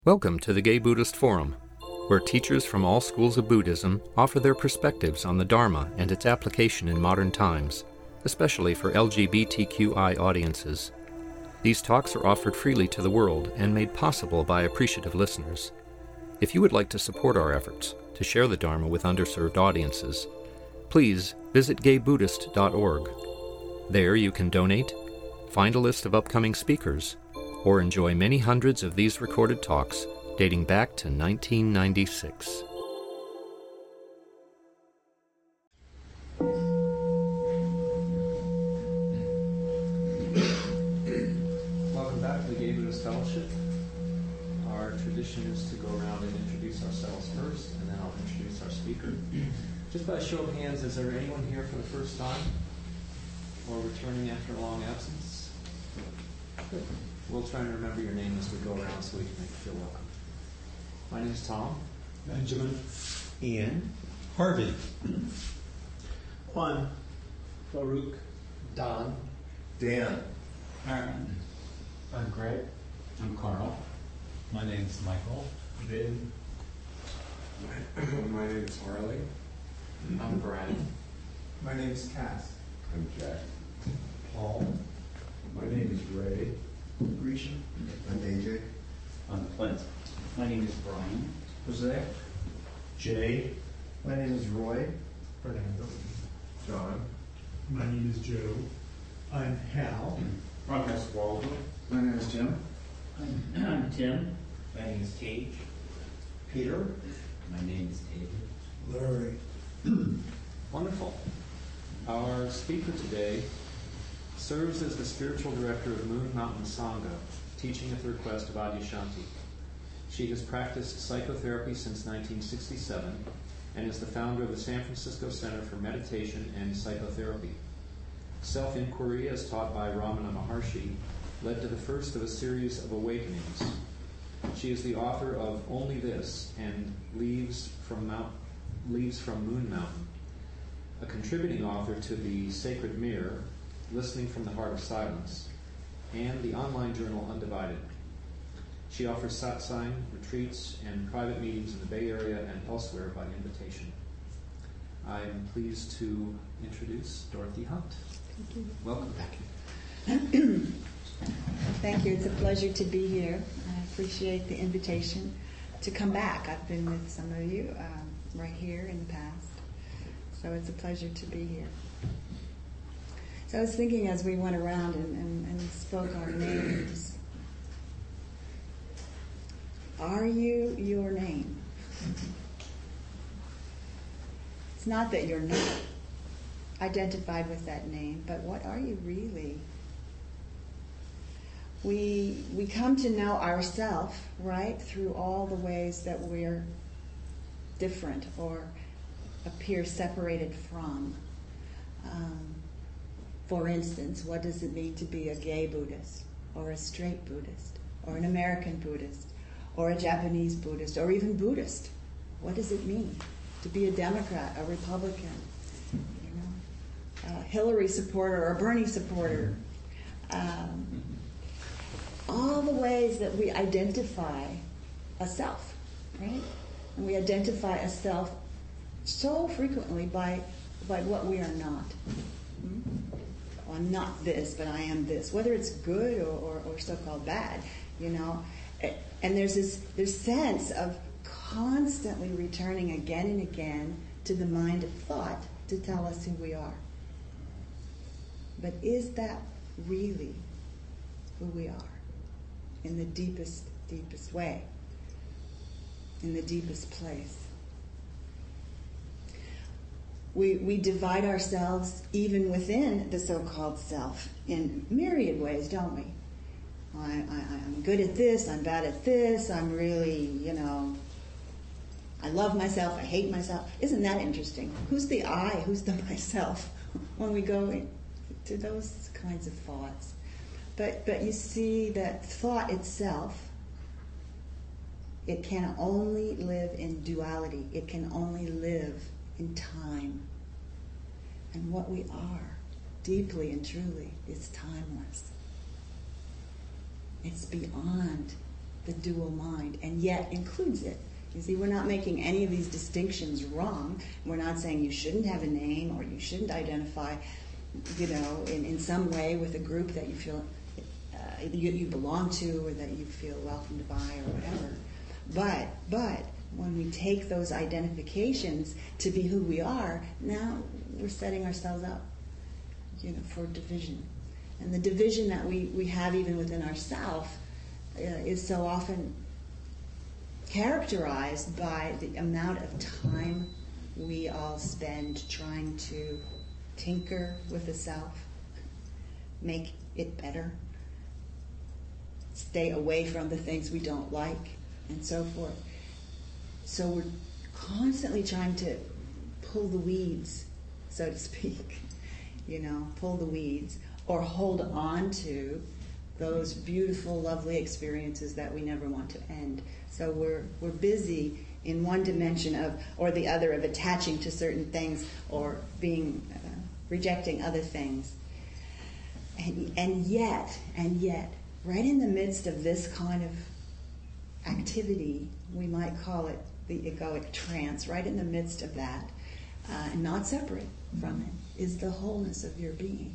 Welcome to the Gay Buddhist Forum, where teachers from all schools of Buddhism offer their perspectives on the Dharma and its application in modern times, especially for LGBTQI audiences. These talks are offered freely to the world and made possible by appreciative listeners. If you would like to support our efforts to share the Dharma with underserved audiences, please visit gaybuddhist.org. There you can donate, find a list of upcoming speakers, or enjoy many hundreds of these recorded talks dating back to 1996. Welcome back to the Gay Buddhist Fellowship. Our tradition is to go around and introduce ourselves first, and then I'll introduce our speaker. Just by a show of hands, is there anyone here for the first time or returning after a long absence? Good. We'll try and remember your name as we go around so we can make you feel welcome. My name is Tom. Benjamin. Ian. Harvey. Juan. Farouk. Don. Dan. Aaron. I'm Greg. I'm Carl. My name's Michael. Vin. My name is Harley. I'm Brian. My name is Cass. I'm Jack. Paul. My name is Ray. Grisha. I'm AJ. I'm Clint. My name is Brian. Jose. Jay. My name is Roy. Fernando. John. My name is Joe. I'm Hal. I'm Esqualdo. My name is Jim. I'm Tim. My name is Cage. Peter. My name is David. Larry. Wonderful. Our speaker today serves as the spiritual director of Moon Mountain Sangha, teaching at the request of Adyashanti. She has practiced psychotherapy since 1967 and is the founder of the San Francisco Center for Meditation and Psychotherapy. Self-inquiry, as taught by Ramana Maharshi, led to the first of a series of awakenings. She is the author of Only This and Leaves from Moon Mountain, a contributing author to the Sacred Mirror, Listening from the Heart of Silence, and the online journal Undivided. She offers satsang, retreats, and private meetings in the Bay Area and elsewhere by invitation. I am pleased to introduce Dorothy Hunt. Thank you. Welcome. Thank you. It's a pleasure to be here. I appreciate the invitation to come back. I've been with some of you right here in the past, so it's a pleasure to be here. So I was thinking as we went around and spoke our names, are you your name? It's not that you're not identified with that name, but what are you really? We come to know ourselves, right, through all the ways that we're different or appear separated from. For instance, what does it mean to be a gay Buddhist, or a straight Buddhist, or an American Buddhist, or a Japanese Buddhist, or even Buddhist? What does it mean to be a Democrat, a Republican, a Hillary supporter, or a Bernie supporter? All the ways that we identify a self, right? And we identify a self so frequently by what we are not. Well, I'm not this, but I am this, whether it's good or so-called bad, And there's this sense of constantly returning again and again to the mind of thought to tell us who we are. But is that really who we are in the deepest way, in the deepest place? We divide ourselves even within the so-called self in myriad ways, don't we? I'm good at this, I'm bad at this, I'm really, I love myself, I hate myself. Isn't that interesting? Who's the I, who's the myself when we go to those kinds of thoughts? But you see that thought itself, it can only live in duality. It can only live in time. And what we are, deeply and truly, is timeless. It's beyond the dual mind, and yet includes it. You see, we're not making any of these distinctions wrong. We're not saying you shouldn't have a name or you shouldn't identify, in some way with a group that you feel you belong to or that you feel welcomed by or whatever. But when we take those identifications to be who we are, now we're setting ourselves up, for division. And the division that we have even within ourselves is so often characterized by the amount of time we all spend trying to tinker with the self, make it better, stay away from the things we don't like, and so forth. So we're constantly trying to pull the weeds, so to speak, pull the weeds, or hold on to those beautiful, lovely experiences that we never want to end. So we're busy in one dimension or the other of attaching to certain things or being rejecting other things. And yet, right in the midst of this kind of activity, we might call it the egoic trance, right in the midst of that, and not separate from it, is the wholeness of your being.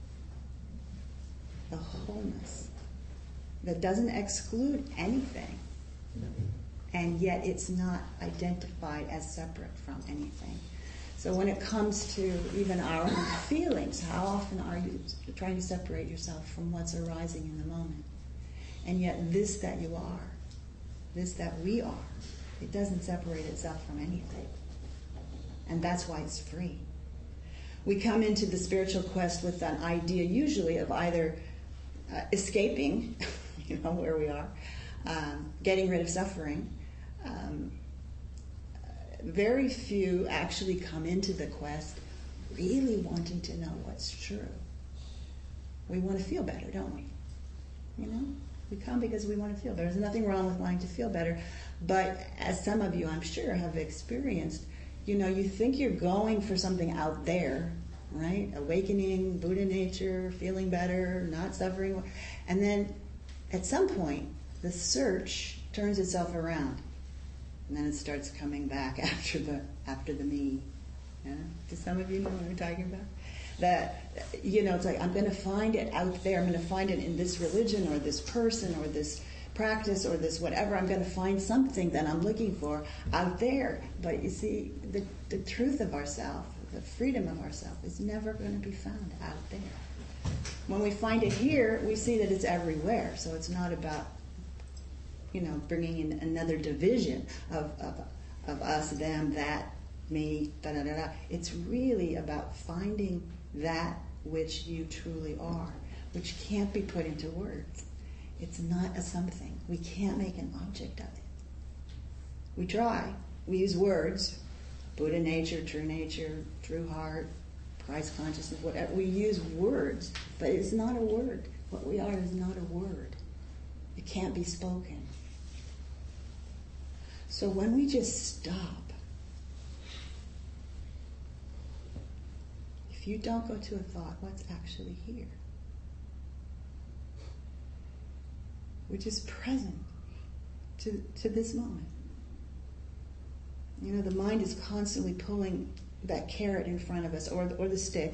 The wholeness that doesn't exclude anything, and yet it's not identified as separate from anything. So when it comes to even our own feelings, how often are you trying to separate yourself from what's arising in the moment? And yet this that you are, this that we are, it doesn't separate itself from anything. And that's why it's free. We come into the spiritual quest with an idea usually of either escaping, where we are, getting rid of suffering. Very few actually come into the quest really wanting to know what's true. We want to feel better, don't we? We come because we want to feel better. There's nothing wrong with wanting to feel better. But as some of you, I'm sure, have experienced, you think you're going for something out there, right? Awakening, Buddha nature, feeling better, not suffering. And then at some point, the search turns itself around. And then it starts coming back after the me. Yeah? Do some of you know what I'm talking about? That, it's like, I'm going to find it out there. I'm going to find it in this religion or this person or this practice or this whatever. I'm going to find something that I'm looking for out there. But you see, the truth of ourself, the freedom of ourself is never going to be found out there. When we find it here, we see that it's everywhere. So it's not about, bringing in another division of us, them, that, me, da-da-da-da. It's really about finding that which you truly are, which can't be put into words. It's not a something. We can't make an object of it. We try. We use words. Buddha nature, true heart, Christ consciousness, whatever. We use words, but it's not a word. What we are is not a word. It can't be spoken. So when we just stop, if you don't go to a thought, what's actually here? Which is present to this moment. The mind is constantly pulling that carrot in front of us, or the stick.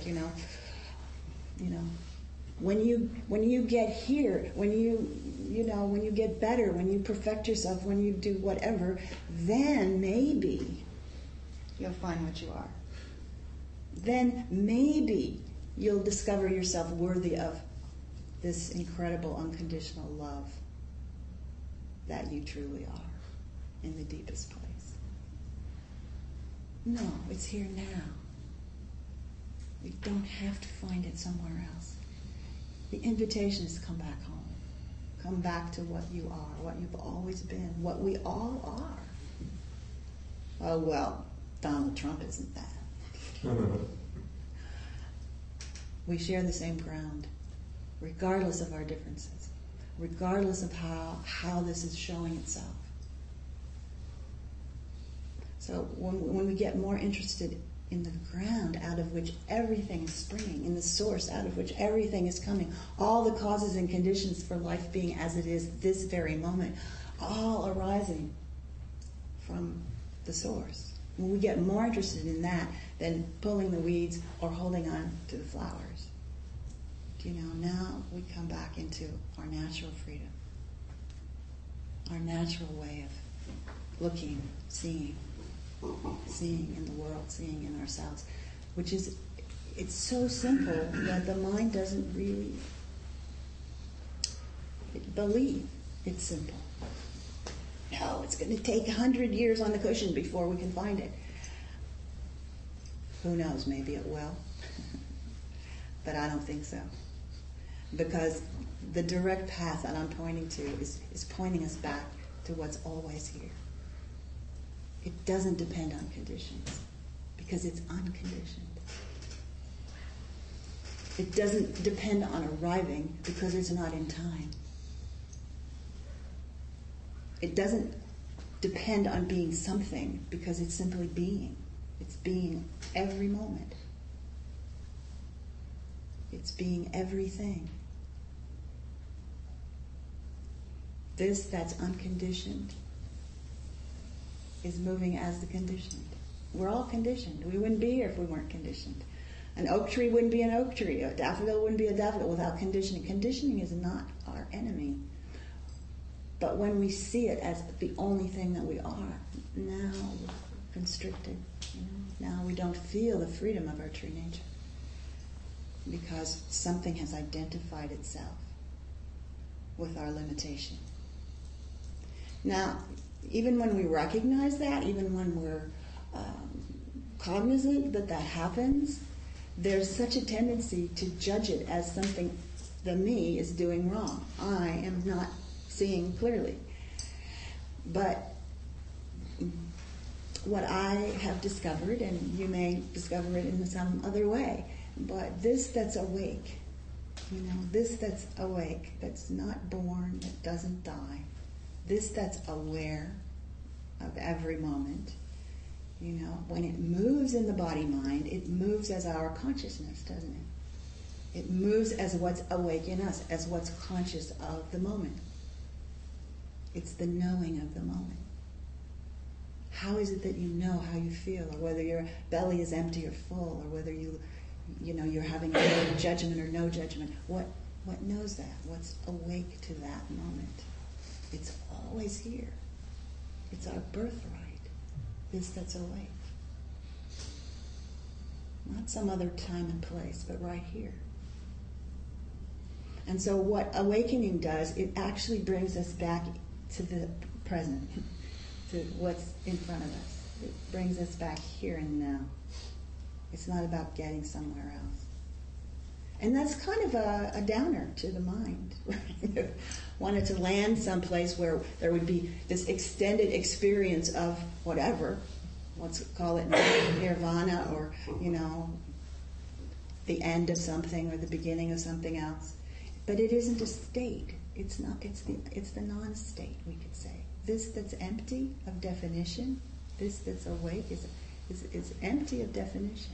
When you get here, when you get better, when you perfect yourself, when you do whatever, then maybe you'll find what you are. Then maybe you'll discover yourself worthy of this incredible unconditional love that you truly are in the deepest place. No, it's here now. We don't have to find it somewhere else. The invitation is to come back home. Come back to what you are, what you've always been, what we all are. Oh, well, Donald Trump isn't that. We share the same ground, regardless of our differences, regardless of how this is showing itself. So when we get more interested in the ground out of which everything is springing, in the source out of which everything is coming, all the causes and conditions for life being as it is this very moment, all arising from the source. When we get more interested in that than pulling the weeds or holding on to the flowers, now we come back into our natural freedom, our natural way of looking, seeing in the world, seeing in ourselves, which is, it's so simple that the mind doesn't really believe it's simple. No, it's going to take 100 years on the cushion before we can find it. Who knows, maybe it will. But I don't think so. Because the direct path that I'm pointing to is pointing us back to what's always here. It doesn't depend on conditions, because it's unconditioned. It doesn't depend on arriving, because it's not in time. It doesn't depend on being something, because it's simply being. It's being every moment. It's being everything. This that's unconditioned is moving as the conditioned. We're all conditioned. We wouldn't be here if we weren't conditioned. An oak tree wouldn't be an oak tree. A daffodil wouldn't be a daffodil without conditioning. Conditioning is not our enemy. But when we see it as the only thing that we are, now we're constricted. Now we don't feel the freedom of our true nature, because something has identified itself with our limitation. Now, even when we recognize that, even when we're cognizant that that happens, there's such a tendency to judge it as something the me is doing wrong. I am not seeing clearly. But what I have discovered, and you may discover it in some other way, but this that's awake, this that's awake, that's not born, that doesn't die, this that's aware of every moment, when it moves in the body-mind, it moves as our consciousness, doesn't it? It moves as what's awake in us, as what's conscious of the moment. It's the knowing of the moment. How is it that you know how you feel, or whether your belly is empty or full, or whether you're having no judgment or no judgment? What knows that? What's awake to that moment? It's always here. It's our birthright. This that's awake. Not some other time and place, but right here. And so what awakening does, it actually brings us back to the present, to what's in front of us. It brings us back here and now. It's not about getting somewhere else. And that's kind of a downer to the mind. Wanted to land someplace where there would be this extended experience of whatever, let's call it nirvana, or, the end of something or the beginning of something else. But it isn't a state. It's not. It's the non-state, we could say. This that's empty of definition, this that's awake is empty of definition.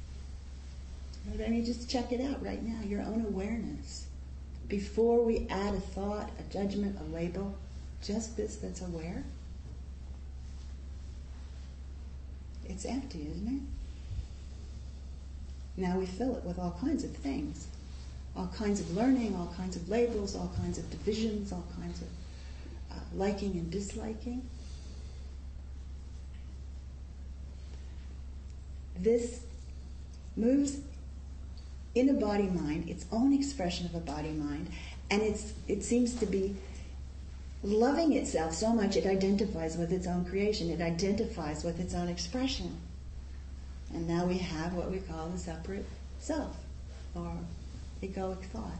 I mean, just check it out right now, your own awareness. Before we add a thought, a judgment, a label, just this that's aware, it's empty, isn't it? Now we fill it with all kinds of things. All kinds of learning, all kinds of labels, all kinds of divisions, all kinds of liking and disliking. This moves in a body-mind, its own expression of a body-mind, and it seems to be loving itself so much it identifies with its own creation, it identifies with its own expression. And now we have what we call the separate self, or egoic thought.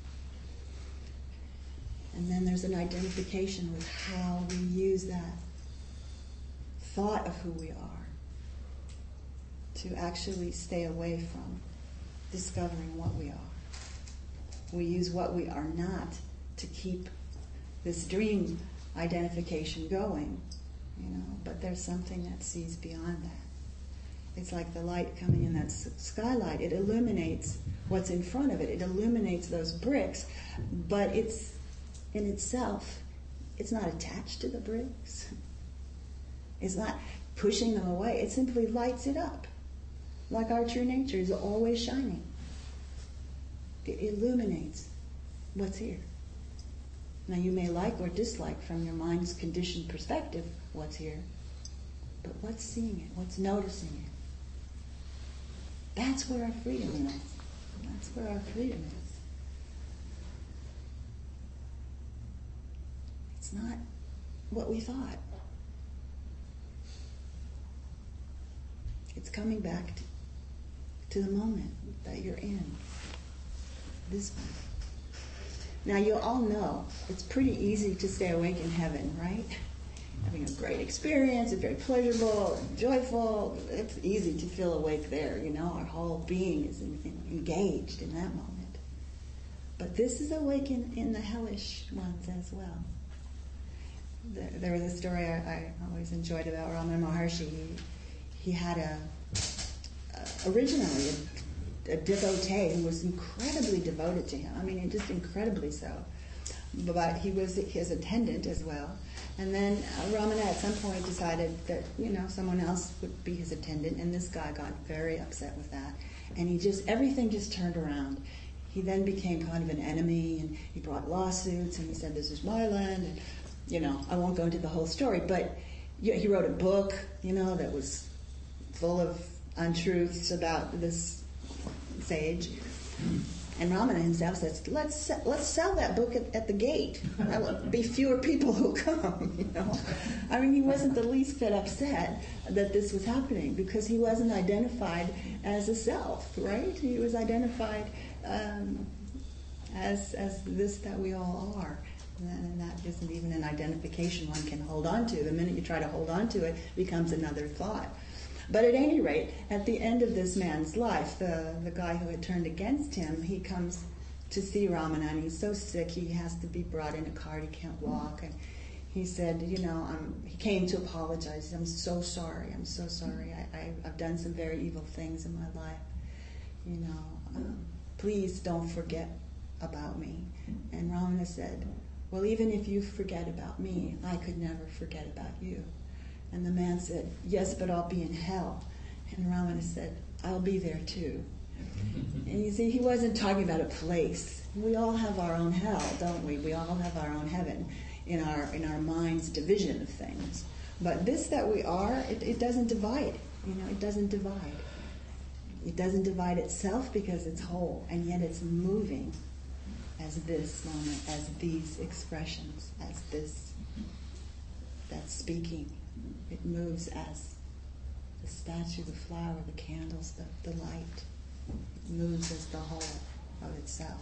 And then there's an identification with how we use that thought of who we are to actually stay away from discovering what we are. We use what we are not to keep this dream identification going, but there's something that sees beyond that. It's like the light coming in that skylight. It illuminates what's in front of it. It illuminates those bricks, but it's in itself it's not attached to the bricks. It's not pushing them away. It simply lights it up. Like our true nature is always shining. It illuminates what's here. Now you may like or dislike from your mind's conditioned perspective what's here, but what's seeing it? What's noticing it? That's where our freedom is. That's where our freedom is. It's not what we thought. It's coming back to the moment that you're in. This one. Now you all know it's pretty easy to stay awake in heaven, right? Having a great experience, it's very pleasurable and joyful. It's easy to feel awake there, you know. Our whole being is engaged in that moment. But this is awake in the hellish ones as well. There was a story I always enjoyed about Ramana Maharshi. He had originally a devotee who was incredibly devoted to him. I mean, just incredibly so. But he was his attendant as well. And then Ramana at some point decided that, you know, someone else would be his attendant, and this guy got very upset with that. And everything just turned around. He then became kind of an enemy, and he brought lawsuits, and he said, this is my land, and, you know, I won't go into the whole story, but he wrote a book, you know, that was full of untruths about this sage. And Ramana himself says, let's sell that book at the gate. There will be fewer people who come, you know. I mean, he wasn't the least bit upset that this was happening because he wasn't identified as a self, right? He was identified as this that we all are. And that isn't even an identification one can hold on to. The minute you try to hold on to it, it becomes another thought. But at any rate, at the end of this man's life, the guy who had turned against him, he comes to see Ramana, and he's so sick he has to be brought in a cart, he can't walk. And he said, you know, he came to apologize. I'm so sorry. I've done some very evil things in my life. You know, please don't forget about me. And Ramana said, well, even if you forget about me, I could never forget about you. And the man said, yes, but I'll be in hell. And Ramana said, I'll be there too. And you see, he wasn't talking about a place. We all have our own hell, don't we? We all have our own heaven in our mind's division of things. But this that we are, it doesn't divide. You know, it doesn't divide. It doesn't divide itself because it's whole, and yet it's moving as this moment, as these expressions, as this that's speaking. It moves as the statue, the flower, the candles, the light. It moves as the whole of itself.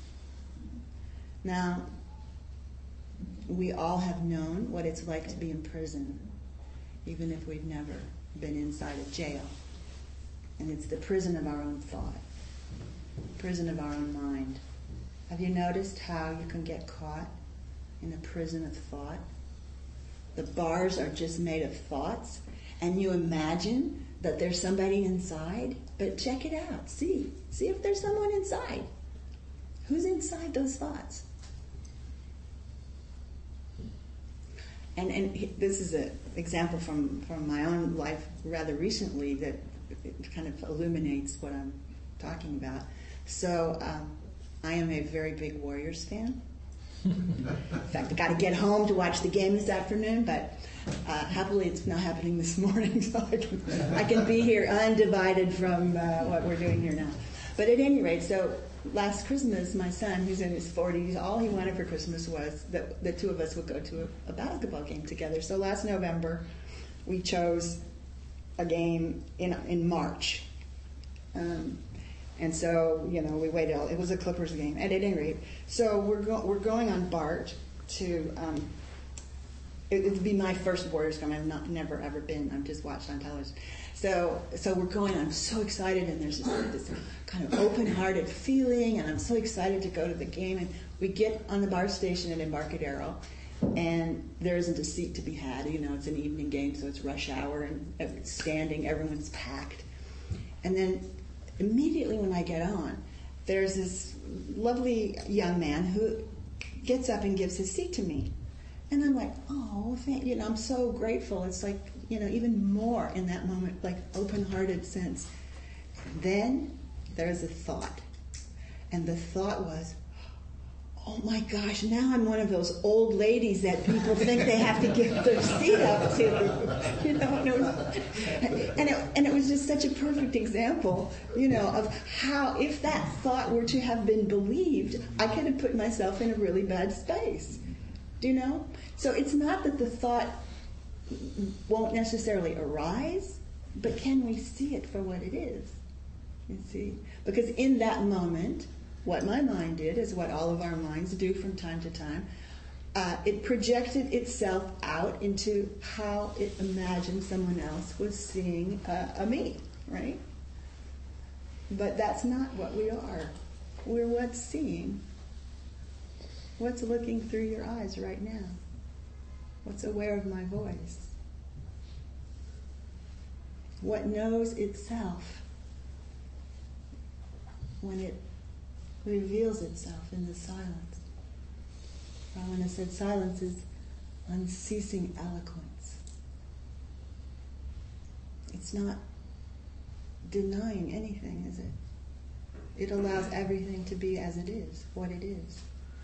Now, we all have known what it's like to be in prison, even if we've never been inside a jail. And it's the prison of our own thought, prison of our own mind. Have you noticed how you can get caught in a prison of thought? The bars are just made of thoughts, and you imagine that there's somebody inside, but check it out. See if there's someone inside. Who's inside those thoughts? And this is an example from my own life rather recently that it kind of illuminates what I'm talking about. So I am a very big Warriors fan. In fact, I got to get home to watch the game this afternoon, but happily it's not happening this morning, so I can be here undivided from what we're doing here now. But at any rate, so last Christmas, my son, who's in his 40s, all he wanted for Christmas was that the two of us would go to a basketball game together. So last November, we chose a game in March. And so, you know, we waited. It was a Clippers game. At any rate, so we're going on BART to. It would be my first Warriors game. I've never ever been. I've just watched on television. So we're going. I'm so excited, and there's this kind of open-hearted feeling, and I'm so excited to go to the game. And we get on the BART station at Embarcadero, and there isn't a seat to be had. You know, it's an evening game, so it's rush hour, and it's standing. Everyone's packed, and then immediately when I get on, there's this lovely young man who gets up and gives his seat to me. And I'm like, oh, I'm so grateful. It's like, even more in that moment, like open-hearted sense. Then there's a thought. And the thought was, oh my gosh, now I'm one of those old ladies that people think they have to give their seat up to. And it was just such a perfect example, of how if that thought were to have been believed, I could have put myself in a really bad space. Do you know? So it's not that the thought won't necessarily arise, but can we see it for what it is? You see? Because in that moment, what my mind did is what all of our minds do from time to time. It projected itself out into how it imagined someone else was seeing a me, right? But that's not what we are. We're what's seeing. What's looking through your eyes right now? What's aware of my voice? What knows itself when it reveals itself in the silence. Ramana said silence is unceasing eloquence. It's not denying anything, is it? It allows everything to be as it is, what it is.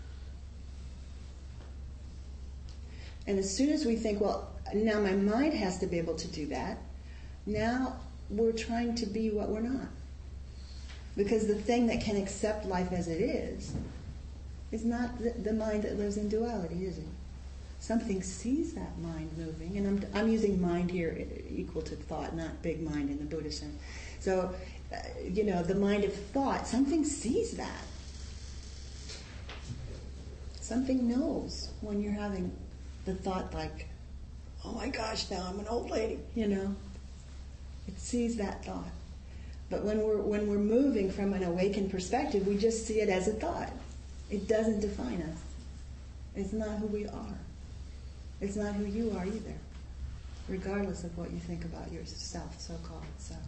And as soon as we think, well, now my mind has to be able to do that, now we're trying to be what we're not. Because the thing that can accept life as it is not the mind that lives in duality, is it? Something sees that mind moving, and I'm using mind here equal to thought, not big mind in the Buddhist sense. So, the mind of thought, something sees that. Something knows when you're having the thought like, oh my gosh, now I'm an old lady, It sees that thought. But when we're moving from an awakened perspective, we just see it as a thought. It doesn't define us. It's not who we are. It's not who you are either, regardless of what you think about yourself, so-called self.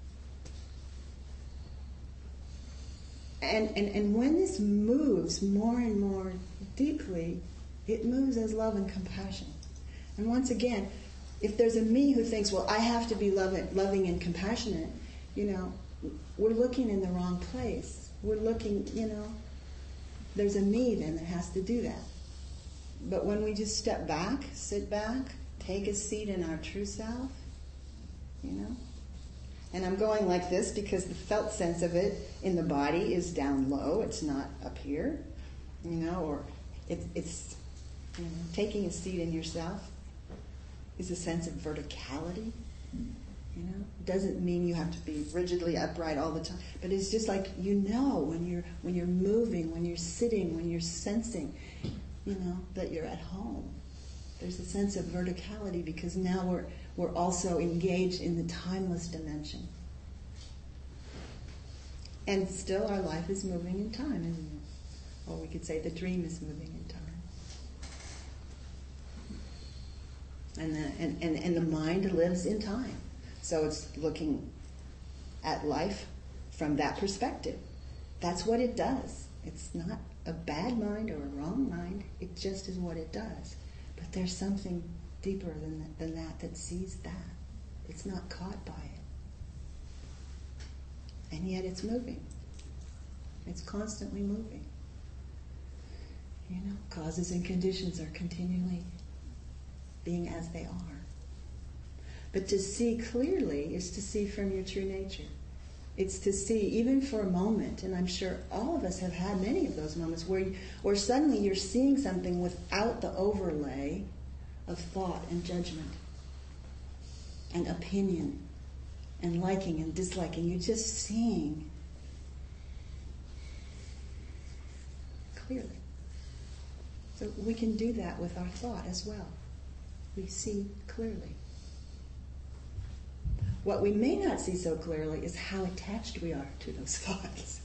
And when this moves more and more deeply, it moves as love and compassion. And once again, if there's a me who thinks, well, I have to be loving and compassionate, we're looking in the wrong place. We're looking, there's a me then that has to do that. But when we just step back, sit back, take a seat in our true self, and I'm going like this because the felt sense of it in the body is down low, it's not up here, or it's taking a seat in yourself is a sense of verticality. Doesn't mean you have to be rigidly upright all the time, but it's just like when you're moving, when you're sitting, when you're sensing, that you're at home. There's a sense of verticality because now we're also engaged in the timeless dimension, and still our life is moving in time, isn't it? Or we could say the dream is moving in time, and the mind lives in time. So it's looking at life from that perspective. That's what it does. It's not a bad mind or a wrong mind. It just is what it does. But there's something deeper than that sees that. It's not caught by it. And yet it's moving. It's constantly moving. Causes and conditions are continually being as they are. But to see clearly is to see from your true nature. It's to see, even for a moment, and I'm sure all of us have had many of those moments where suddenly you're seeing something without the overlay of thought and judgment and opinion and liking and disliking. You're just seeing clearly. So we can do that with our thought as well. We see clearly. What we may not see so clearly is how attached we are to those thoughts.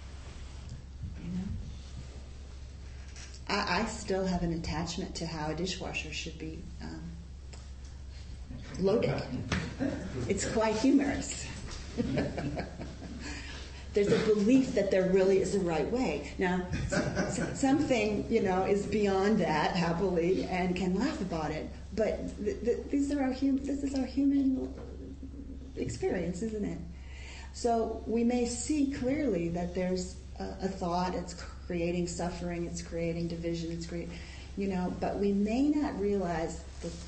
I still have an attachment to how a dishwasher should be loaded. It's quite humorous. There's a belief that there really is a right way. Now, something, is beyond that, happily, and can laugh about it. But this is our human experience, isn't it? So we may see clearly that there's a thought, it's creating suffering, it's creating division, but we may not realize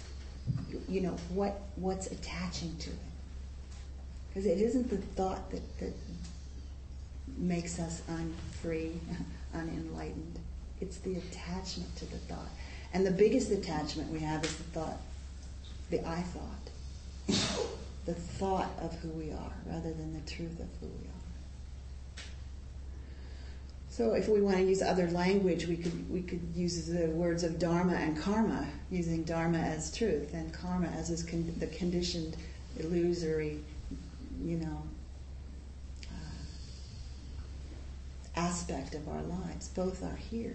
what's attaching to it. Because it isn't the thought that makes us unfree, unenlightened. It's the attachment to the thought. And the biggest attachment we have is the thought, the I thought. The thought of who we are rather than the truth of who we are. So if we want to use other language, we could use the words of dharma and karma, using dharma as truth and karma as the conditioned, illusory, aspect of our lives. Both are here.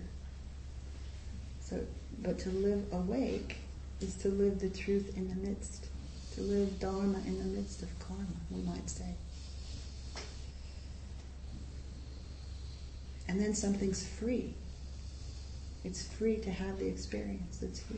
But to live awake is to live the truth in the midst, to live dharma in the midst of karma, we might say. And then something's free. It's free to have the experience that's here.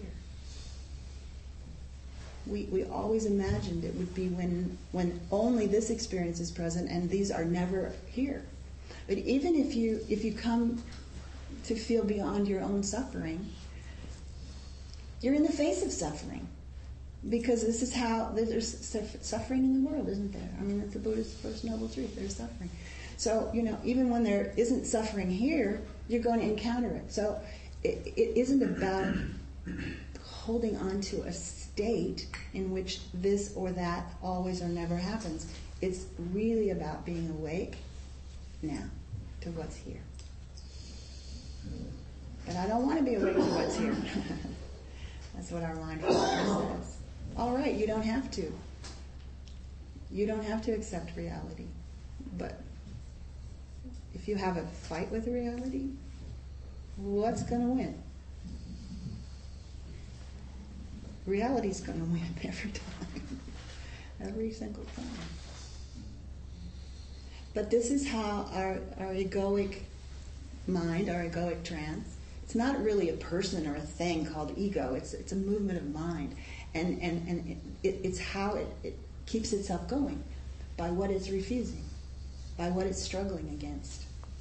We always imagined it would be when only this experience is present and these are never here. But even if you come to feel beyond your own suffering, you're in the face of suffering. Because this is how there's suffering in the world, isn't there? I mean, that's the Buddha's first noble truth. There's suffering. So, even when there isn't suffering here, you're going to encounter it. So it isn't about holding on to a state in which this or that always or never happens. It's really about being awake now to what's here. But I don't want to be awake to what's here. That's what our mind says. All right, you don't have to. You don't have to accept reality. But if you have a fight with reality, what's going to win? Reality's going to win every time. Every single time. But this is how our egoic mind, our egoic trance, it's not really a person or a thing called ego. It's a movement of mind. And it's how it keeps itself going, by what it's refusing, by what it's struggling against.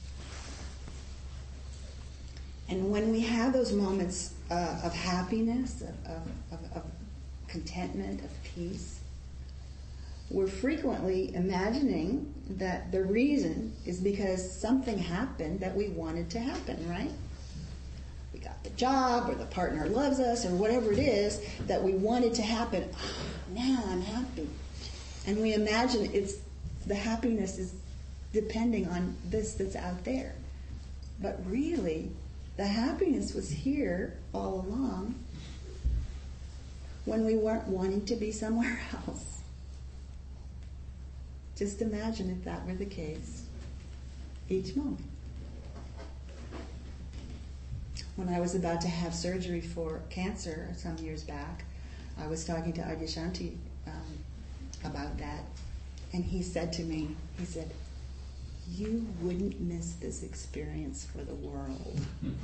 And when we have those moments of happiness, of contentment, of peace, we're frequently imagining that the reason is because something happened that we wanted to happen, right? We got the job, or the partner loves us, or whatever it is that we wanted to happen. Oh, now I'm happy. And we imagine the happiness is depending on this that's out there. But really, the happiness was here all along when we weren't wanting to be somewhere else. Just imagine if that were the case each moment. When I was about to have surgery for cancer some years back, I was talking to Adyashanti about that, and he said to me, you wouldn't miss this experience for the world.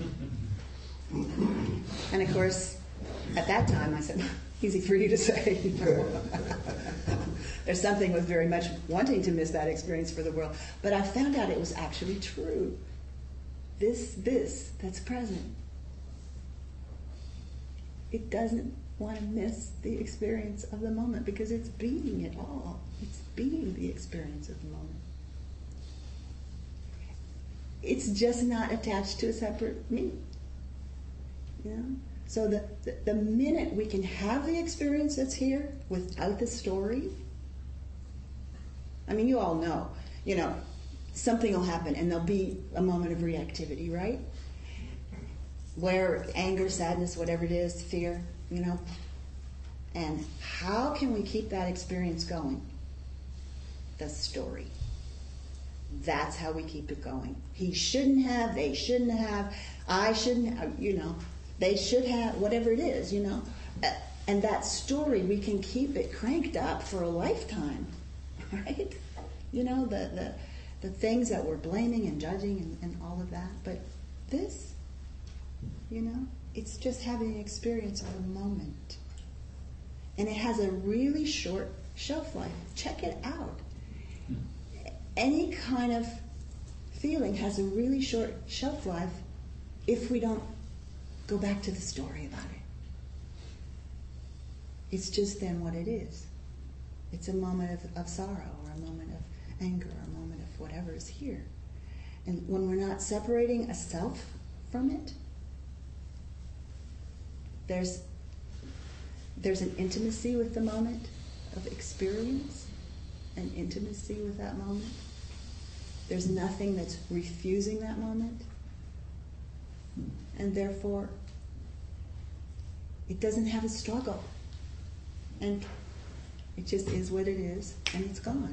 And of course, at that time I said, easy for you to say. There's something with very much wanting to miss that experience for the world. But I found out it was actually true. This that's present, it doesn't want to miss the experience of the moment because it's being it all. It's being the experience of the moment. It's just not attached to a separate me. You know? So the minute we can have the experience that's here without the story, I mean, you all know, something will happen and there'll be a moment of reactivity, right? Where anger, sadness, whatever it is, fear, And how can we keep that experience going? The story. That's how we keep it going. He shouldn't have, they shouldn't have, I shouldn't have, they should have, whatever it is, And that story, we can keep it cranked up for a lifetime, right? the things that we're blaming and judging and all of that. But this, it's just having an experience of a moment. And it has a really short shelf life. Check it out. Any kind of feeling has a really short shelf life if we don't go back to the story about it. It's just then what it is. It's a moment of sorrow, or a moment of anger, or a moment of whatever is here. And when we're not separating a self from it, there's an intimacy with the moment of experience, an intimacy with that moment. There's nothing that's refusing that moment. And therefore, it doesn't have a struggle. And it just is what it is, and it's gone.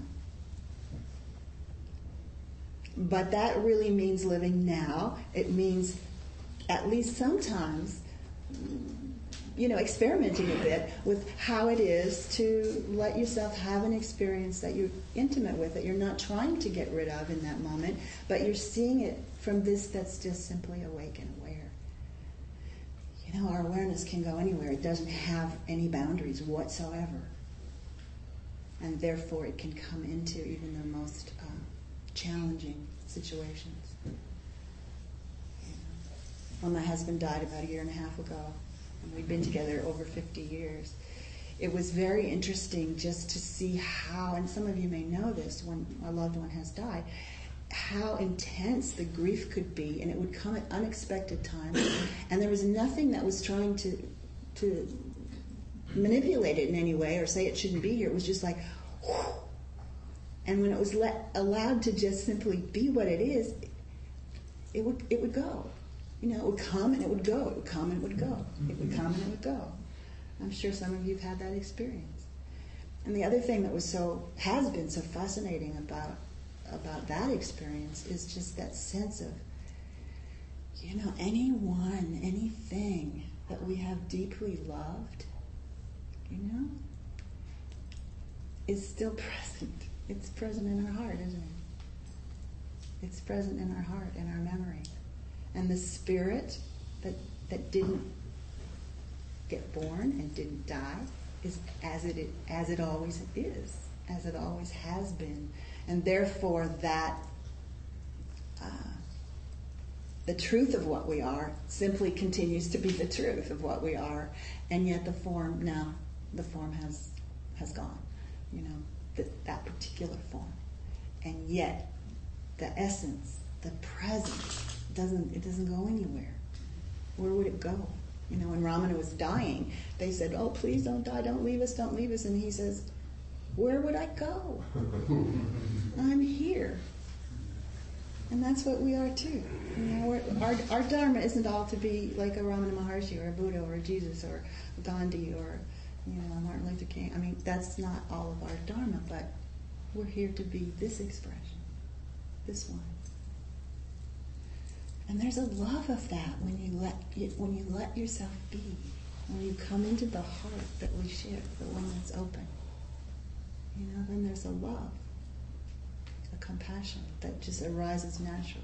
But that really means living now. It means, at least sometimes, experimenting a bit with how it is to let yourself have an experience that you're intimate with, that you're not trying to get rid of in that moment, but you're seeing it from this that's just simply awake and aware. Our awareness can go anywhere. It doesn't have any boundaries whatsoever. And therefore it can come into even the most challenging situations. When my husband died about 1.5 years ago, and we'd been together over 50 years, it was very interesting just to see how, and some of you may know this when a loved one has died, how intense the grief could be, and it would come at unexpected times, and there was nothing that was trying to manipulate it in any way or say it shouldn't be here. It was just like, whew. And when it was allowed to just simply be what it is, it would go. It would come and it would go. It would come and it would go. It would come and it would go. I'm sure some of you have had that experience. And the other thing that has been so fascinating about that experience is just that sense of, anyone, anything that we have deeply loved, is still present. It's present in our heart, isn't it? It's present in our heart, in our memory. And the spirit that didn't get born and didn't die is as it always is, as it always has been. And therefore that the truth of what we are simply continues to be the truth of what we are, and yet the form has gone, that particular form, and yet the essence, the presence, doesn't go anywhere. Where would it go? When Ramana was dying, they said, "Oh, please don't die, don't leave us," and he says, "Where would I go? I'm here." And that's what we are too. Our Dharma isn't all to be like a Ramana Maharshi or a Buddha or a Jesus or Gandhi or Martin Luther King. I mean, that's not all of our Dharma, but we're here to be this expression, this one. And there's a love of that when you let yourself be, when you come into the heart that we share, the one that's open. Then there's a love, a compassion that just arises naturally.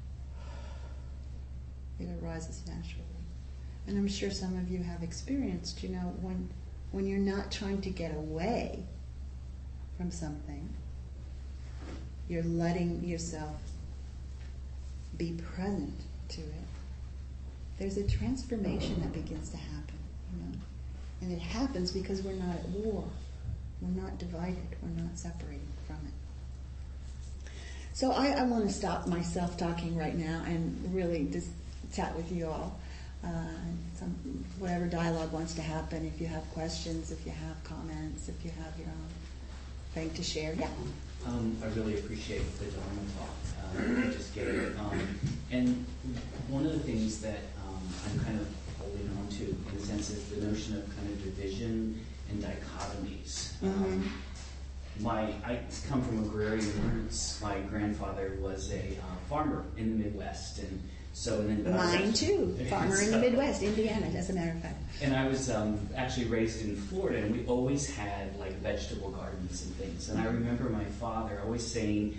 It arises naturally. And I'm sure some of you have experienced, when you're not trying to get away from something, you're letting yourself be present to it. There's a transformation that begins to happen, And it happens because we're not at war. We're not divided. We're not separated from it. So I want to stop myself talking right now and really just chat with you all. Whatever dialogue wants to happen, if you have questions, if you have comments, if you have your own thing to share. Yeah. I really appreciate the Dharma talk I just gave. And one of the things that I'm kind of holding on to, in a sense, is the notion of kind of division and dichotomies. I come from agrarian roots. My grandfather was a farmer in the Midwest, and so mine too. Farmer in the Midwest, Indiana, as a matter of fact. And I was actually raised in Florida, and we always had like vegetable gardens and things. And I remember my father always saying,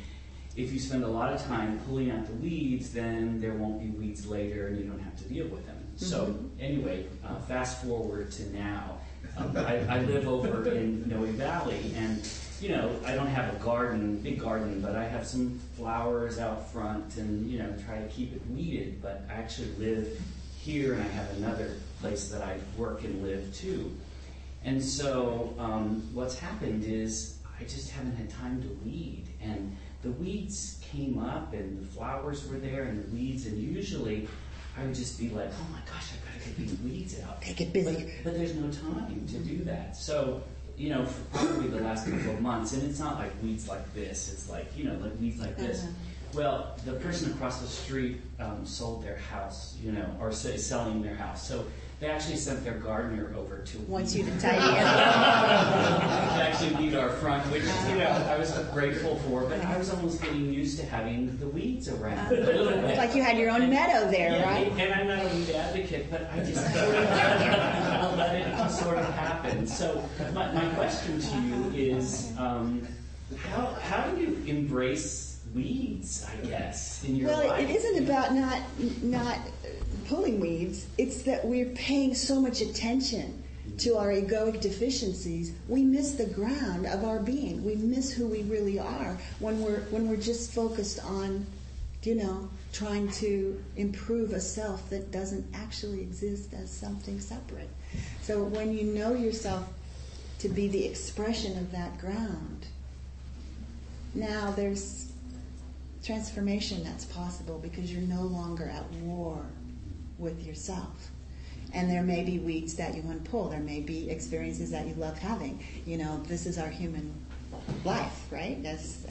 if you spend a lot of time pulling out the weeds, then there won't be weeds later and you don't have to deal with them. So anyway, fast forward to now. I live over in Noe Valley, and I don't have a big garden, but I have some flowers out front and, try to keep it weeded. But I actually live here, and I have another place that I work and live too. And so what's happened is I just haven't had time to weed. And the weeds came up, and the flowers were there, and the weeds, and usually I would just be like, oh my gosh, I've got to get these weeds out. Get busy. But there's no time to do that. So, for probably the last couple of months, and it's not like weeds like this, it's like, like weeds like this. Well, the person across the street sold their house, or is selling their house. So they actually sent their gardener over to wants you to tidy up. to actually weed our front, which, I was grateful for, but I was almost getting used to having the weeds around a little bit. Like you had your own meadow there, right? And I'm not a weed advocate, but I just sort of let it sort of happen. So my question to you is, how do you embrace weeds, I guess, in your life? Well, it isn't about not pulling weeds. It's that we're paying so much attention to our egoic deficiencies. We miss the ground of our being. We miss who we really are when we're just focused on, trying to improve a self that doesn't actually exist as something separate. So when you know yourself to be the expression of that ground, now there's transformation that's possible because you're no longer at war with yourself. And there may be weeds that you want to pull. There may be experiences that you love having. This is our human life, right? As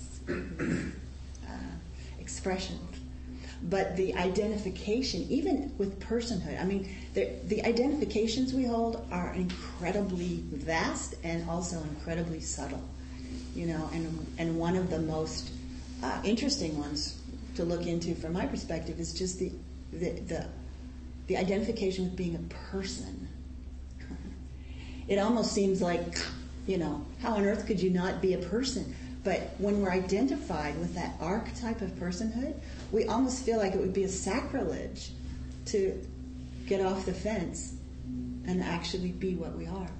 expression. But the identification, even with personhood, the identifications we hold are incredibly vast and also incredibly subtle. And one of the most interesting ones to look into from my perspective is just the identification with being a person. It almost seems like, how on earth could you not be a person? But when we're identified with that archetype of personhood, we almost feel like it would be a sacrilege to get off the fence and actually be what we are.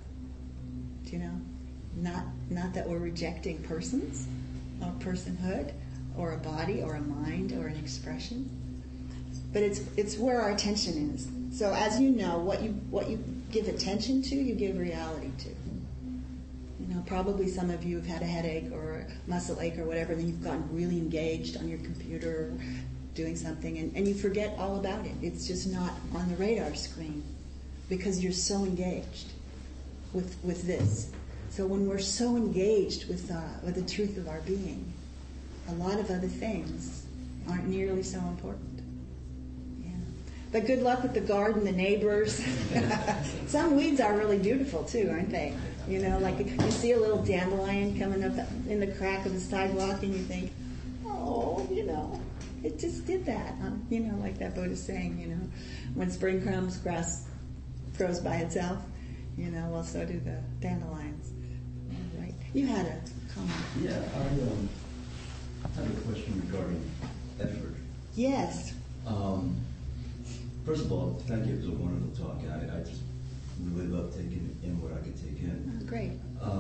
Not that we're rejecting persons or personhood or a body or a mind or an expression, but it's where our attention is. So as you know, what you give attention to, you give reality to. Probably some of you have had a headache or a muscle ache or whatever, and then you've gotten really engaged on your computer doing something, and you forget all about it. It's just not on the radar screen because you're so engaged with this. So when we're so engaged with the truth of our being, a lot of other things aren't nearly so important. Yeah. But good luck with the garden, the neighbors. Some weeds are really beautiful too, aren't they? Like you see a little dandelion coming up in the crack of the sidewalk and you think, oh, it just did that. Like that Buddhist saying, when spring comes, grass grows by itself. Well, so do the dandelions. Right. You had a comment. Yeah, I have a question regarding effort. Yes. First of all, thank you. It was a wonderful talk. I just really love taking in what I could take in. Oh, great.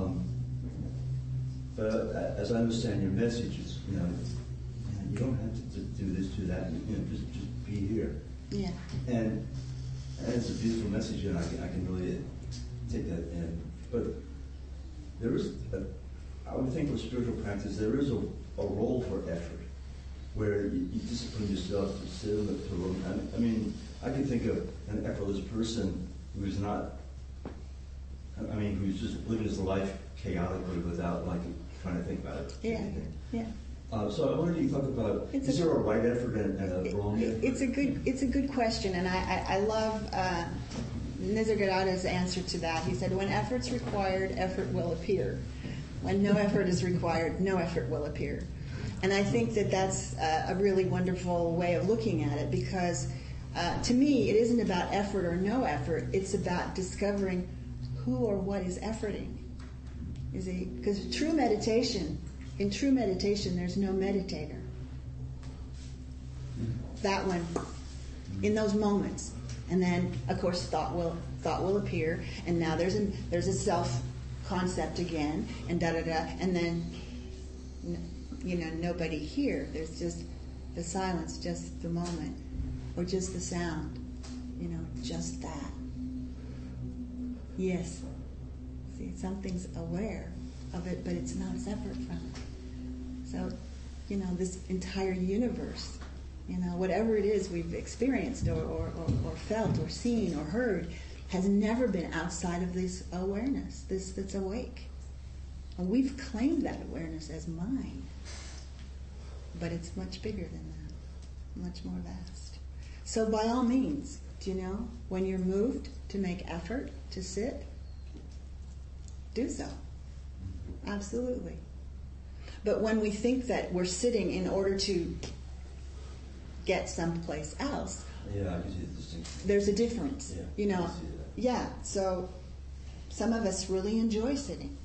But as I understand your message, is you don't have to do this, do that. Just be here. Yeah. And it's a beautiful message, and I can really take that in. But there is, I would think, for spiritual practice, there is a role for effort, where you discipline yourself to sit in the room. I can think of an effortless person who's not, who's just living his life chaotically without trying to think about it. Yeah, yeah. So I wanted you to talk about, is there a right effort and a wrong effort? It's a good question, and I love Nisargadatta's answer to that. He said, when effort's required, effort will appear. When no effort is required, no effort will appear. And I think that that's a really wonderful way of looking at it, because to me, it isn't about effort or no effort. It's about discovering who or what is efforting. Because true meditation In true meditation, there's no meditator. That one, in those moments, and then of course thought will appear, and now there's a self concept again, and da da da, and then nobody here. There's just the silence, just the moment, or just the sound, just that. Yes. See, something's aware of it, but it's not separate from it. So, this entire universe, whatever it is we've experienced or felt or seen or heard has never been outside of this awareness, this that's awake. And we've claimed that awareness as mine. But it's much bigger than that, much more vast. So by all means, when you're moved to make effort to sit, do so. Absolutely. But when we think that we're sitting in order to get someplace else, Yeah, I can see the distinction. there's a difference. Yeah, I can see that. Yeah, so some of us really enjoy sitting.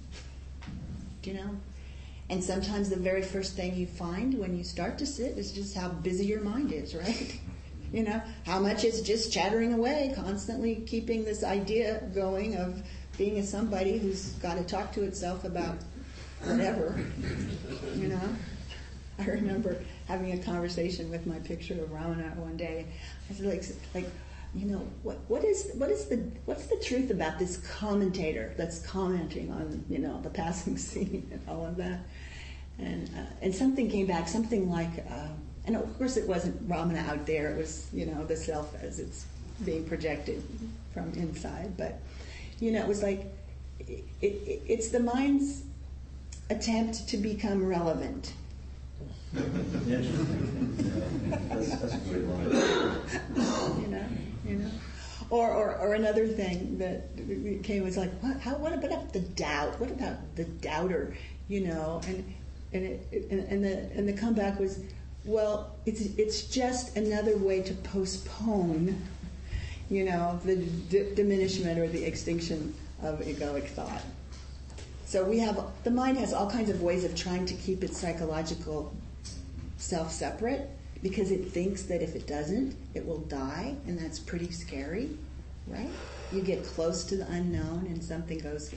And sometimes the very first thing you find when you start to sit is just how busy your mind is, right? How much it's just chattering away, constantly keeping this idea going of being a somebody who's got to talk to itself about whatever, I remember having a conversation with my picture of Ramana one day. I said, what's the truth about this commentator that's commenting on, the passing scene and all of that? And something came back, something like, and of course it wasn't Ramana out there, it was, the self as it's being projected from inside, but, it was like, it's the mind's attempt to become relevant. Interesting. That's a great line. Or another thing that came was like, what about the doubt? What about the doubter? And the comeback was, well, it's just another way to postpone, the diminishment or the extinction of egoic thought. So the mind has all kinds of ways of trying to keep its psychological self separate, because it thinks that if it doesn't, it will die, and that's pretty scary, right? You get close to the unknown and something goes,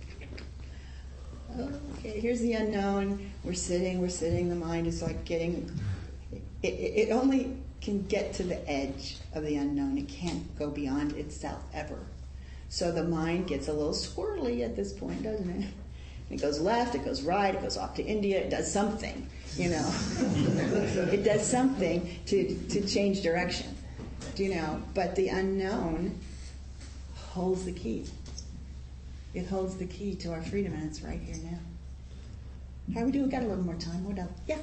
okay, here's the unknown, we're sitting, the mind is like getting, it only can get to the edge of the unknown, it can't go beyond itself ever. So the mind gets a little squirrely at this point, doesn't it? It goes left, it goes right, it goes off to India, it does something, It does something to change direction, But the unknown holds the key. It holds the key to our freedom, and it's right here now. How are we doing? Got a little more time. What else? Yeah.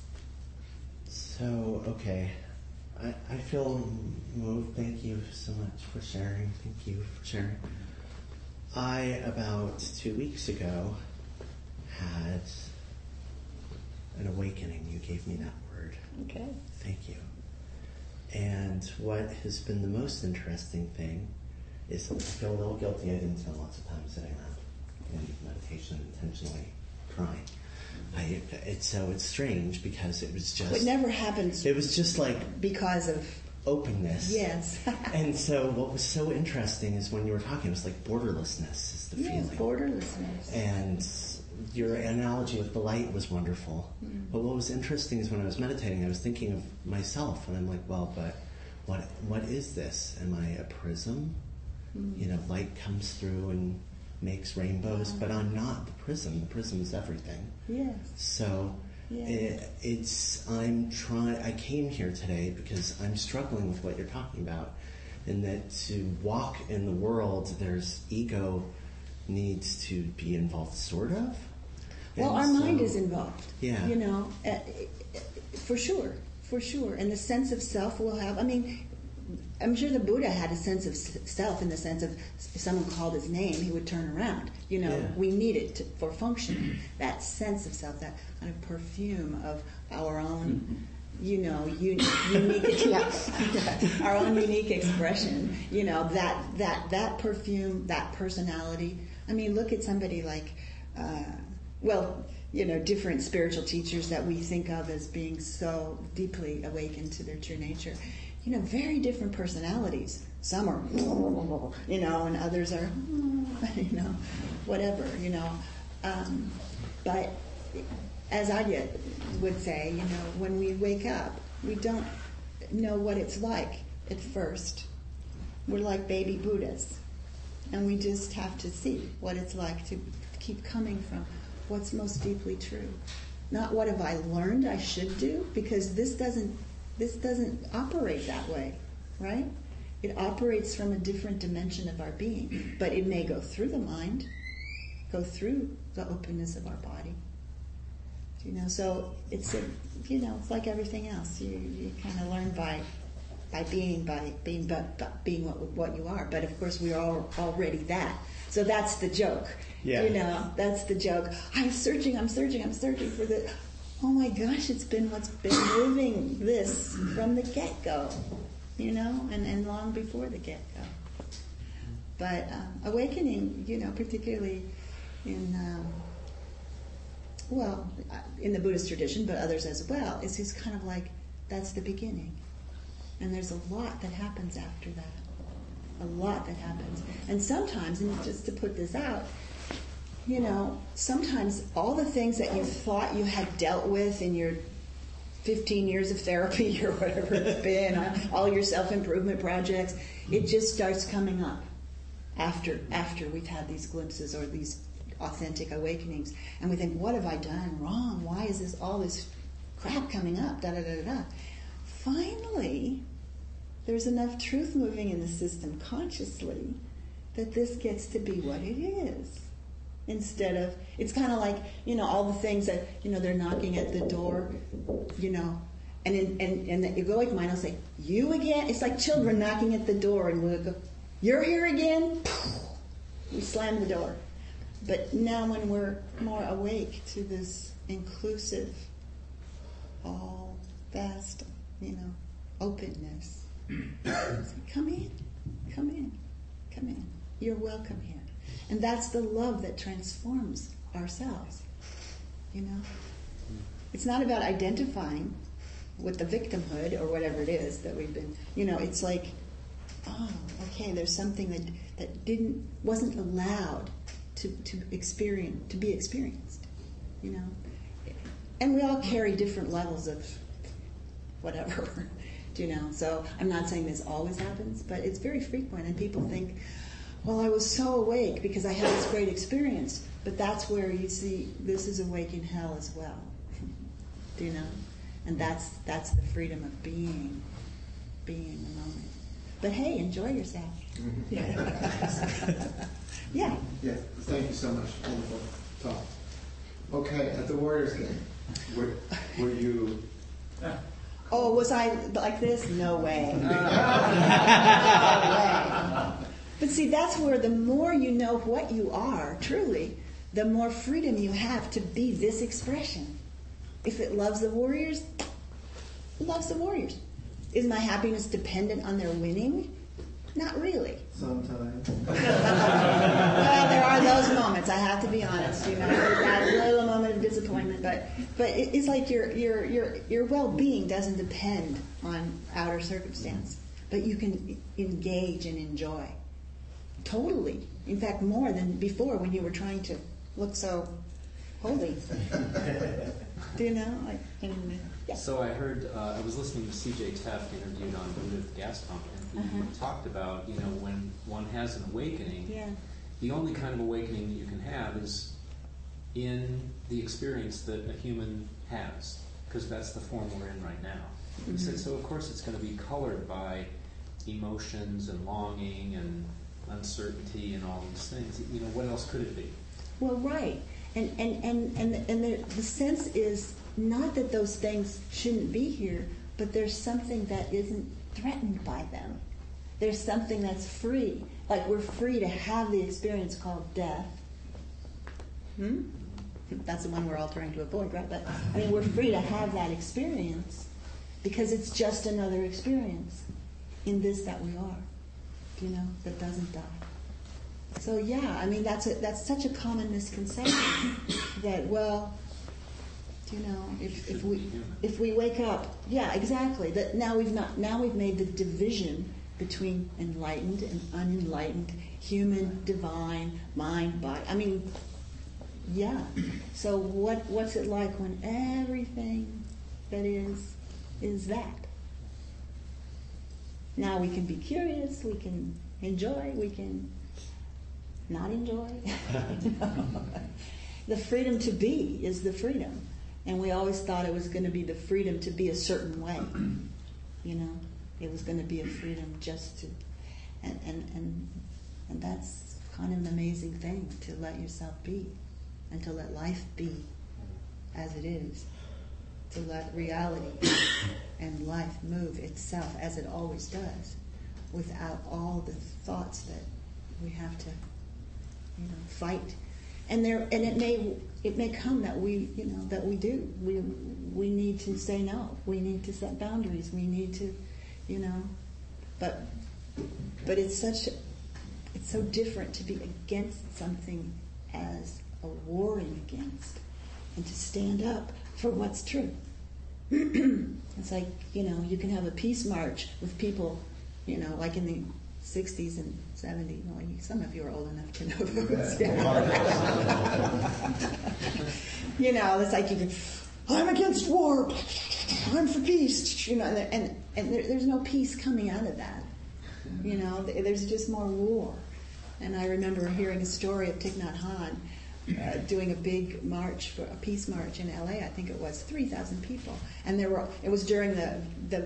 So, okay. I feel moved. Thank you so much for sharing. Thank you for sharing. About 2 weeks ago, had an awakening. You gave me that word. Okay. Thank you. And what has been the most interesting thing is I feel a little guilty. I didn't spend lots of time sitting around in meditation intentionally crying. It's strange because it was just... It never happens. It was just like... Because of... openness. Yes. And so what was so interesting is when you were talking, it was like borderlessness is the feeling. Yes, borderlessness. And your analogy with the light was wonderful. Mm. But what was interesting is when I was meditating, I was thinking of myself, and I'm like, well, but what is this? Am I a prism? Mm. Light comes through and makes rainbows, but I'm not the prism. The prism is everything. Yes. So I came here today because I'm struggling with what you're talking about, and that to walk in the world, there's ego needs to be involved, sort of. Well, our mind is involved. Yeah. For sure. And the sense of self will have, I'm sure the Buddha had a sense of self in the sense of if someone called his name, he would turn around. We need it for functioning. That sense of self, that kind of perfume of our own, unique, our own unique expression. That perfume, that personality. Look at somebody like, different spiritual teachers that we think of as being so deeply awakened to their true nature, very different personalities. Some are, and others are, whatever, But as Adya would say, when we wake up, we don't know what it's like at first. We're like baby Buddhas. And we just have to see what it's like to keep coming from what's most deeply true. Not what have I learned I should do, because this doesn't operate that way, right? It operates from a different dimension of our being, but it may go through the mind, go through the openness of our body. So it's it's like everything else. You kind of learn by being what you are. But of course, we are already that. So that's the joke. Yeah. That's the joke. I'm searching for the. Oh my gosh! It's been what's been moving this from the get-go, and long before the get-go. But awakening, particularly in the Buddhist tradition, but others as well, is just kind of like that's the beginning. And there's a lot that happens after that. A lot that happens. And sometimes, and just to put this out, sometimes all the things that you thought you had dealt with in your 15 years of therapy or whatever it's been, all your self-improvement projects, it just starts coming up after we've had these glimpses or these authentic awakenings. And we think, what have I done wrong? Why is all this crap coming up? Da-da-da-da-da. Finally, there's enough truth moving in the system consciously that this gets to be what it is. Instead of, it's kind of like, all the things that, they're knocking at the door, and the egoic mind will say, you again? It's like children knocking at the door and we'll go, you're here again? We slam the door. But now when we're more awake to this inclusive, all vast, openness, come in. You're welcome here. And that's the love that transforms ourselves, It's not about identifying with the victimhood or whatever it is that we've been, it's like, oh, okay, there's something that wasn't allowed to be experienced, And we all carry different levels of whatever, So I'm not saying this always happens, but it's very frequent, and people think, well, I was so awake because I had this great experience. But that's where you see this is awake in hell as well. And that's the freedom of being the moment. But hey, enjoy yourself. Yeah. Yeah, thank you so much. Wonderful talk. Okay, at the Warriors game, were you... Oh, was I like this? No way. No way. But see, that's where the more you know what you are, truly, the more freedom you have to be this expression. If it loves the Warriors, it loves the Warriors. Is my happiness dependent on their winning? Not really. Sometimes. Well, there are those moments, I have to be honest, that little moment of disappointment, but it's like your well-being doesn't depend on outer circumstance, but you can engage and enjoy. Totally. In fact, more than before when you were trying to look so holy. Yeah. So I heard, I was listening to C.J. Teff interviewed on Buddha with Gaston, and he talked about, when one has an awakening, the only kind of awakening that you can have is in the experience that a human has, because that's the form we're in right now. He said, so of course it's going to be colored by emotions and longing and uncertainty and all these things. What else could it be? Well, right. And the sense is not that those things shouldn't be here, but there's something that isn't threatened by them. There's something that's free. Like we're free to have the experience called death. That's the one we're all trying to avoid, right? But we're free to have that experience because it's just another experience in this that we are, that doesn't die. So yeah, that's such a common misconception that, well, You know, if we wake up, yeah, exactly. That now we've made the division between enlightened and unenlightened, human, divine, mind, body. I mean, yeah. So what's it like when everything that is that? Now we can be curious, we can enjoy, we can not enjoy. The freedom to be is the freedom. And we always thought it was going to be the freedom to be a certain way. You know, it was going to be a freedom just to, and that's kind of an amazing thing, to let yourself be, and to let life be as it is, to let reality and life move itself as it always does, without all the thoughts that we have to, you know, fight. And it may come that we need to say no. We need to set boundaries. We need to, you know, but it's so different to be against something as a warring against, and to stand up for what's true. It's like, you know, you can have a peace march with people, you know, like in the 60s and 70s. Well, some of you are old enough to know those. You know, it's like you can, I'm against war, I'm for peace, you know, and there's no peace coming out of that. You know, there's just more war. And I remember hearing a story of Thich Nhat Hanh doing a big march, for a peace march in LA. I think it was 3,000 people, and it was during the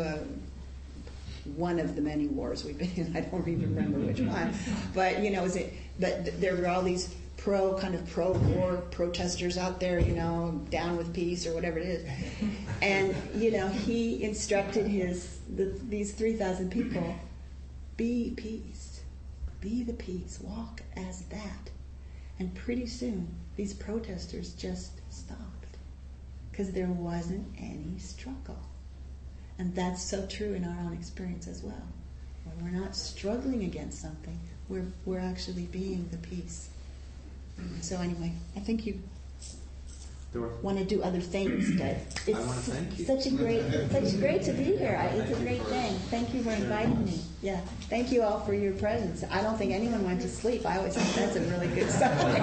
one of the many wars we've been in. I don't even remember which one, but you know, but there were all these pro-war protesters out there, you know, down with peace or whatever it is, and you know, he instructed these 3,000 people, be peace, be the peace, walk as that, and pretty soon these protesters just stopped because there wasn't any struggle. And that's so true in our own experience as well. When we're not struggling against something, we're actually being the peace. So anyway, I think you want to do other things, but it's I want to thank you. such great to be here. It's a great thing. Thank you for inviting me. Yeah, thank you all for your presence. I don't think anyone went to sleep. I always think that's a really good sign.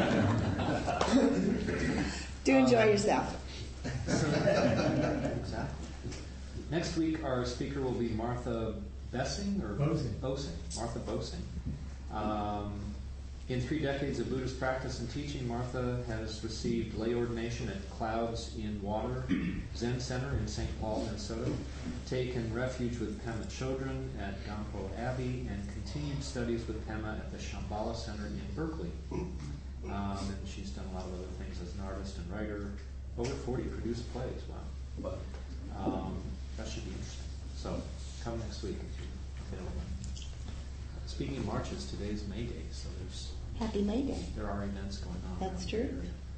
Do enjoy yourself. Exactly. Next week, our speaker will be Martha Bosing. Martha Bosing. In 3 decades of Buddhist practice and teaching, Martha has received lay ordination at Clouds in Water Zen Center in St. Paul, Minnesota, taken refuge with Pema Chodron at Gampo Abbey, and continued studies with Pema at the Shambhala Center in Berkeley. And she's done a lot of other things as an artist and writer. Over 40 produced plays. Wow. That should be interesting. So, come next week if you don't mind. Speaking of marches, today's May Day, so Happy May Day. There are events going on. That's true.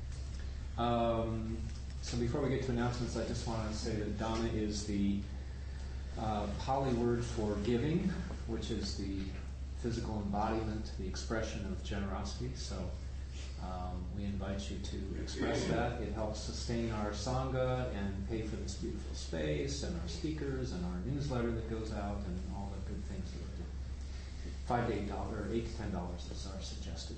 So before we get to announcements, I just want to say that Dana is the Pali word for giving, which is the physical embodiment, the expression of generosity. So we invite you to express that. It helps sustain our Sangha and pay for this beautiful space and our speakers and our newsletter that goes out and all the good things that we do. $5 to $8 or $8 to $10 is our suggested.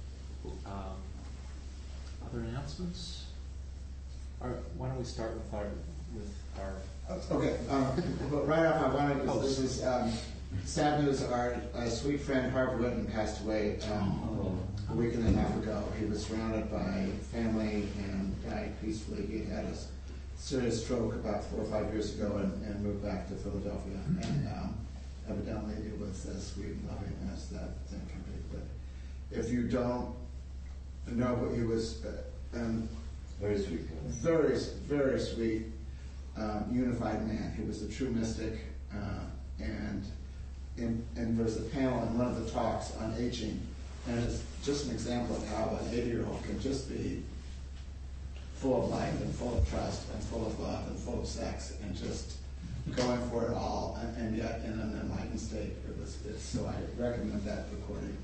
Other announcements? Why don't we start with our Okay, but right off I wanted to, this is sad news. Our sweet friend Harvey Whitten passed away a week and a half ago. He was surrounded by family and died peacefully. He had a serious stroke about 4 or 5 years ago and moved back to Philadelphia. And evidently it was as sweet and loving as that thing can be. But if you don't know what he was, Very sweet. very, very sweet, unified man. He was a true mystic, and there's a panel in one of the talks on aging, and it's just an example of how an 80-year-old can just be full of life and full of trust and full of love and full of sex and just going for it all, and yet in an enlightened state. So I recommend that recording.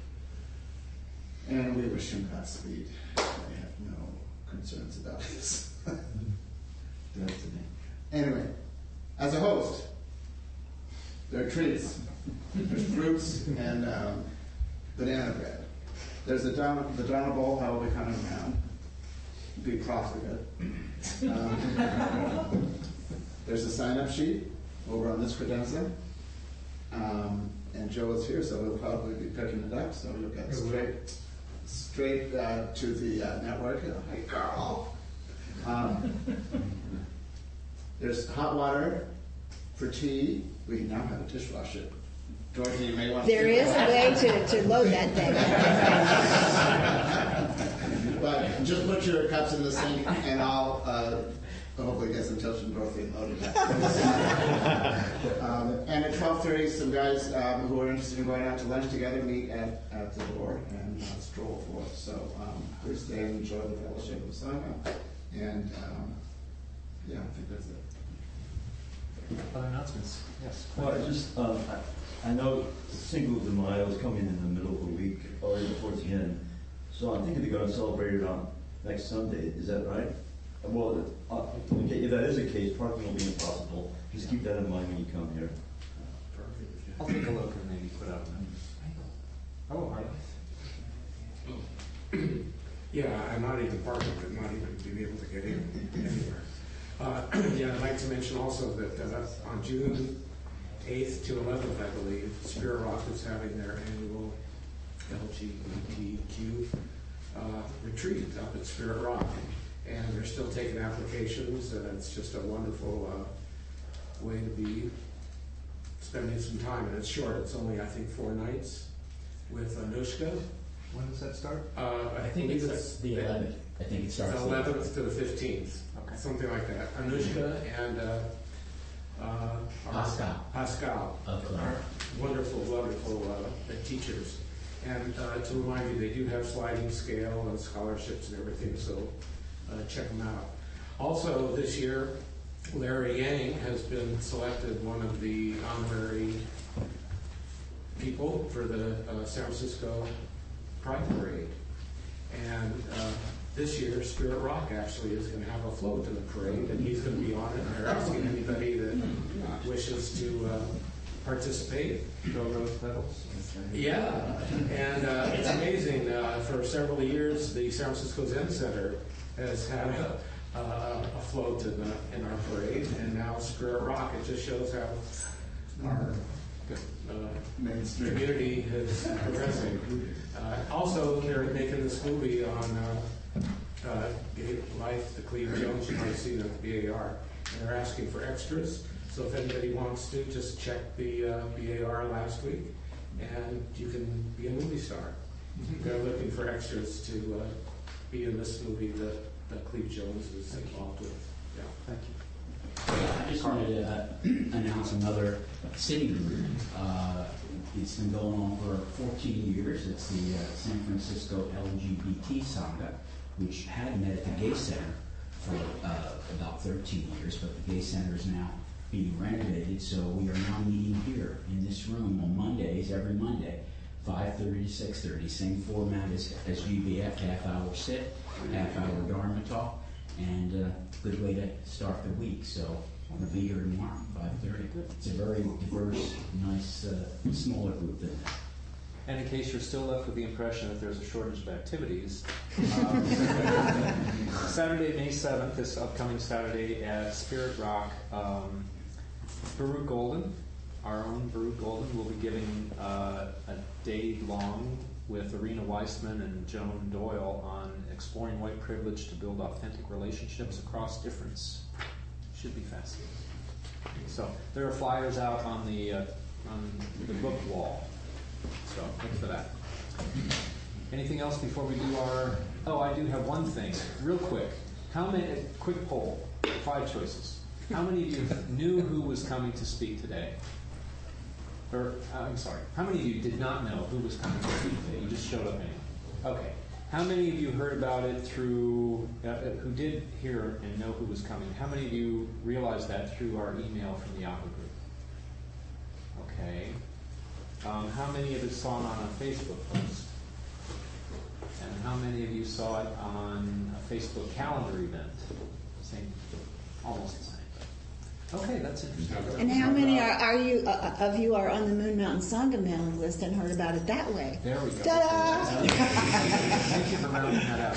And we wish him Godspeed. I have no concerns about his Anyway, as a host, there are treats. There's fruits and banana bread. There's the Dharma bowl, how we kind of around. Be profligate. There's a sign-up sheet over on this credenza. And Joe is here, so we'll probably be picking it up. So you'll get straight to the network. Hey, Carl. There's hot water for tea. We now have a dishwasher. Dorothy, you may want to... There is a way to load that thing. But just put your cups in the sink, and I'll hopefully get some tips from Dorothy and load it up. And at 12:30, some guys who are interested in going out to lunch together meet at the door and stroll forth. So please stay and enjoy the fellowship of Sangha. And yeah, I think that's it. Other announcements? Yes. Well, I know Cinco de Mayo is coming in the middle of the week or even towards the end. So I'm thinking they're going to celebrate it on next Sunday. Is that right? Well, if that is the case, parking will be impossible. Just keep that in mind when you come here. I'll take a look and maybe put out a... Oh, Harley. Yeah, I'm not even parking, but not even being able to get in anywhere. Yeah, I'd like to mention also that on June 8th to 11th, I believe, Spirit Rock is having their annual LGBTQ retreat up at Spirit Rock. And they're still taking applications, and it's just a wonderful way to be spending some time. And it's short. It's only, I think, 4 nights with Anushka. When does that start? I think it's the 11th. I think it starts the 11th to the 15th. Okay. Something like that. Anushka and Pascal are wonderful teachers. And to remind you, they do have sliding scale and scholarships and everything, so check them out. Also, this year, Larry Yang has been selected one of the honorary people for the San Francisco Pride Parade. And this year, Spirit Rock actually is going to have a float in the parade, and he's going to be on it. And they're asking anybody that wishes to participate. Go rose petals. Yeah, and it's amazing. For several years, the San Francisco Zen Center has had a float in our parade, and now Spirit Rock. It just shows how our community is progressing. Also, they're making this movie on Gay Life, the Cleve Jones. You might have seen it at the BAR. And they're asking for extras. So if anybody wants to, just check the BAR last week, and you can be a movie star. They're looking for extras to be in this movie that Cleve Jones is involved with. Yeah. Thank you. I just wanted to announce another city group. It's been going on for 14 years. It's the San Francisco LGBT Sangha, which had met at the Gay Center for about 13 years, but the Gay Center is now being renovated, so we are now meeting here in this room on Mondays, every Monday, 5:30 to 6:30. Same format as GBF, half-hour sit, half-hour Dharma talk, and good way to start the week. So I'm going to be here tomorrow, 5:30. It's a very diverse, nice, smaller group than that. And in case you're still left with the impression that there's a shortage of activities, Saturday, May 7th, this upcoming Saturday at Spirit Rock, Baruch Golden, our own Baruch Golden, will be giving a day long with Arena Weissman and Joan Doyle on exploring white privilege to build authentic relationships across difference. Should be fascinating. So there are flyers out on the book wall. So look for that. Anything else before we do our... Oh, I do have one thing, real quick. Quick poll, 5 choices. How many of you knew who was coming to speak today? Or, I'm sorry, how many of you did not know who was coming to speak today? You just showed up anyway. Okay. How many of you heard about it through, who did hear and know who was coming? How many of you realized that through our email from the Yahoo group? Okay. How many of you saw it on a Facebook post? And how many of you saw it on a Facebook calendar event? Same, almost the same. Okay, that's interesting. And how many are you of you are on the Moon Mountain Sangha mailing list and heard about it that way? There we go. Ta-da! Thank you for rounding that out.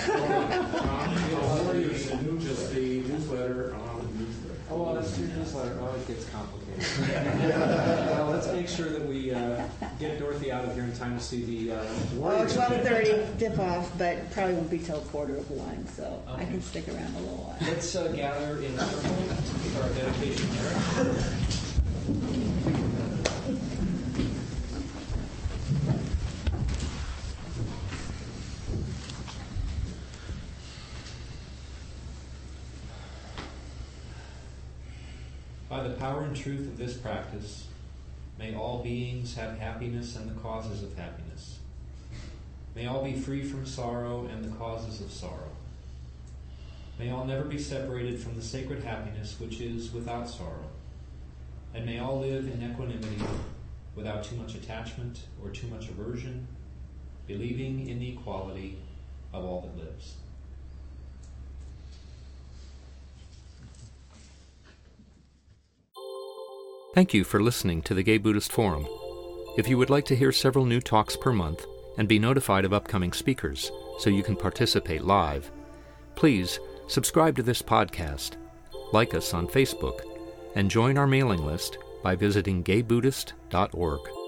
Just the newsletter on the newsletter. Oh, well, that's your newsletter. Oh, it gets complicated. Well, let's make sure that we get Dorothy out of here in time to see the Well, Warriors. 12:30 dip off, but probably won't be till 1:45, so I Okay. can stick around a little while. Let's gather in a circle with our dedication here. By the power and truth of this practice, may all beings have happiness and the causes of happiness. May all be free from sorrow and the causes of sorrow. May all never be separated from the sacred happiness which is without sorrow. And may all live in equanimity without too much attachment or too much aversion, believing in the equality of all that lives. Thank you for listening to the Gay Buddhist Forum. If you would like to hear several new talks per month and be notified of upcoming speakers so you can participate live, please subscribe to this podcast, like us on Facebook, and join our mailing list by visiting gaybuddhist.org.